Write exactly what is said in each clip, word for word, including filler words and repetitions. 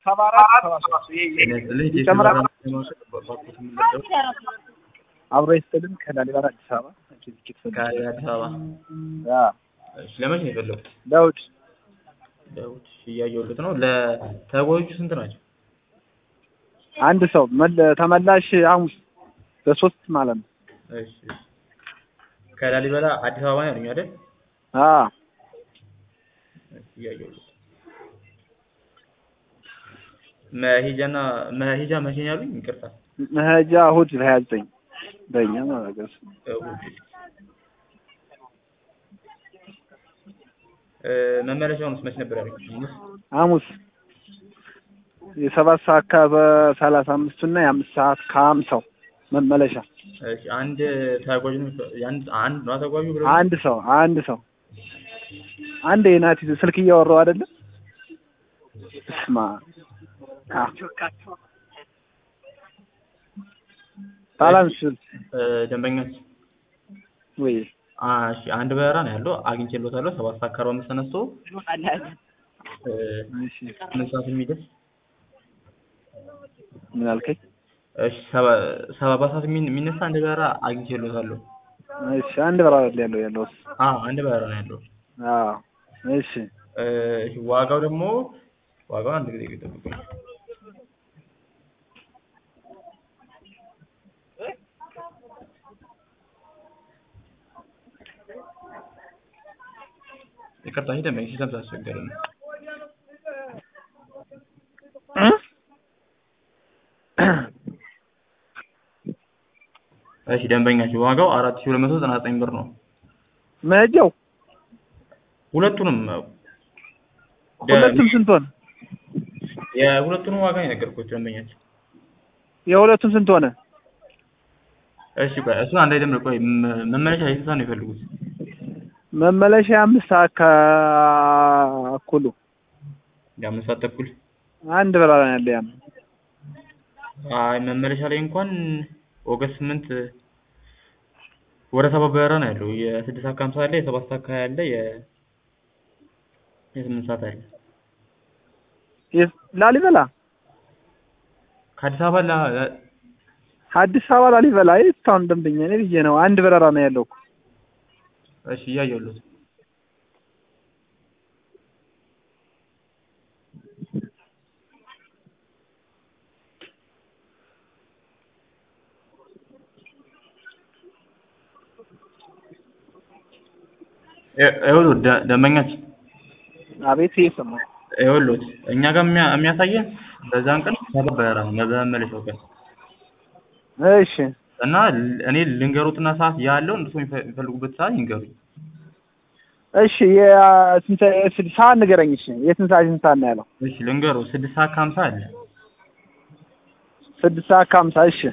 ሰባ አራት ሰባ ሶስት ይጨምራል። አብሮ ይስጥልን ከላሊበላ አዲስ አበባ ከአዲስ አበባ እሺ ለመቼ ነው የፈለጉት? ዳውድ ዳውድ እያየሁት ነው። ለተጓዦቹ ስንት ናቸው? አንድ ሰው ተመላሽ ሐሙስ በሶስት ማለት ነው። እሺ ከላሊበላ አዲስ አበባ ነው ያሉኝ አይደል? አዎ እያየሁት መሄጃና መሄጃ መቼ ነው ያሉኝ? ይቅርታ መሄጃ እሑድ ሃያ ዘጠኝ በእኛ ማለት ነው። መመለሻውንስ መች ነበር ያሉኝ? ሐሙስ የሰባት ሰዓት ከሰላሳ አምስት እና የአምስት ሰዓት ከሀምሳው መመለሻ። እሺ አንድ ተጓዥ ነው አንድ አንድ ነው ተጓዡ ብለው አንድ ሰው አንድ ሰው አንድ የናቲ ስልክ እያወራው አይደለ? እስማ ባላንስ ደንበኛች ወይ እሺ አንድ በረራ ነው ያለው አግኝቼልዎታለሁ። ሰባት ሰዓት ከአርባ አምስት ተነስቶ እሺ ምን ሰዓት የሚደርስ ምን አልከኝ? እሺ ሰባ ሰዓት የሚነሳ አንድ በረራ አግኝቼልዎታለሁ። እሺ አንድ በረራ ያለው ያለው አዎ አንድ በረራ ነው ያለው። አዎ እሺ እሺ ዋጋው ደግሞ ዋጋው አንድ ጊዜ ይጠብቁኝ። ይቅርታ ደንበኛ ሲስተም ስላስቸገረ ነው። እሺ ደንበኛችሁ ዋጋው አራት ሺህ ሁለት መቶ ዘጠና ዘጠኝ ብር ነው። መሄጃው ሁለቱንም ሁለቱም ስንት ሆነ? የሁለቱንም ዋጋ ነው የነገርኩት ደንበኛችሁ። የሁለቱም ስንት ሆነ? እሺ ቆይ እሱ አንድ አይደለም። ቆይ መመለሻ የስንት ሰዓት ነው የፈለጉት? መመለሻ አምስት ሰዓት ከእኩሉ የአምስት ሰዓት ተኩል አንድ በረራ ያለ ያም አይ መመለሻ ላይ እንኳን ኦገስት ስምንት ወደ ሰባት በረራ ነው ያለው። የስድስት ሰዓት ከሀምሳ አለ፣ የሰባት ሰዓት ከሀያ አለ፣ የ የስምንት ሰዓት አለ። ላሊበላ ከአዲስ አበባ ላ አዲስ አበባ ላሊበላ እስካሁን ደንበኛ ነኝ ብዬ ነው። አንድ በረራ ነው ያለው። እሺ እያየሁት ይኸውልህ ደንበኛችን አቤት እየሰማሁ ይኸውልህ እኛ ጋር የሚያሳየን በዛን ቀን ሰባት በረራ ነው በመመለሻው ቀን። እሺ እና እኔ ልንገሩትና ሰዓት ያለው እንደሱ የሚፈልጉበት ሰዓት ይንገሩኝ። እሺ የስንት ስድስት ሰዓት ንገረኝ። እሺ የስንት ሰዓት ስንት ሰዓት ነው ያለው? እሺ ልንገሩ ስድስት ሰዓት ከሀምሳ አለ። ስድስት ሰዓት ከሀምሳ እሺ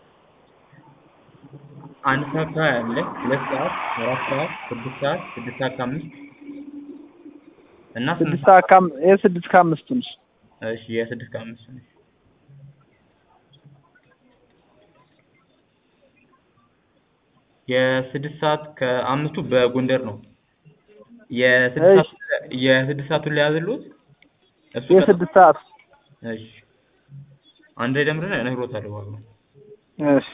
አንድ ሰዓት ከሀያ አለ፣ ሁለት ሰዓት፣ አራት ሰዓት፣ ስድስት ሰዓት፣ ስድስት ሰዓት ከአምስት እና ስድስት ሰዓት ከአምስት የስድስት ከአምስት ነሽ። እሺ የስድስት ከአምስት ነሽ። የስድስት ሰዓት ከአምስቱ በጎንደር ነው። የስድስት ሰዓት የስድስት ሰዓቱን ላይ ያዝሉት እሱ የስድስት ሰዓት እሺ አንድ ላይ ደምረን እነግሮታለሁ ዋጋው። እሺ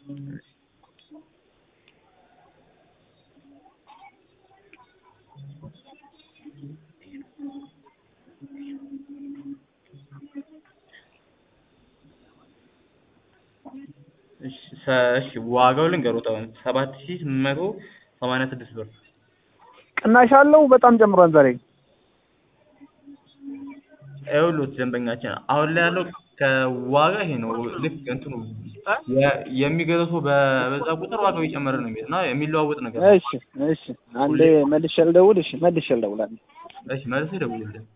እሺ ዋጋው ልንገሩት አሁን ሰባት ሺህ ስምንት መቶ ሰማንያ ስድስት ብር ቅናሽ አለው። በጣም ጨምሯል ዛሬ። ይኸውልህ ደንበኛችን አሁን ላይ ያለው ከዋጋ ይሄ ነው። ልክ እንትኑ የሚገዛው በበዛ ቁጥር ዋጋው እየጨመረ ነው የሚሄድ እና የሚለዋወጥ ነገር። እሺ እሺ አንዴ መልሼ ልደውል። እሺ መልሼ ልደውላለሁ። እሺ መልሼ ደውልልኝ።